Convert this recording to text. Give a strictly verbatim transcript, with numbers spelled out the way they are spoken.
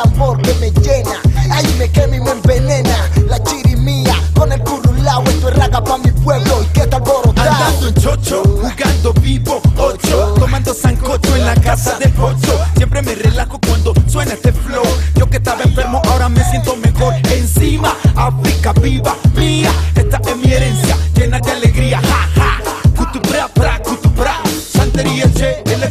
tambor que me llena. Ahí me quema y me envenena. La chirimía con el currulao. Esto es raga pa' mi pueblo y que está alborotado. Andando en chocho, jugando vivo, ocho, tomando sancocho en la casa de Pocho. Siempre me relajo cuando suena este flow. Yo que estaba enfermo ahora me siento mejor. Encima, África viva, mía. Esta es mi herencia, llena de alegría, ja, ja. Cutubra, bra, cutubra. Santería, che, el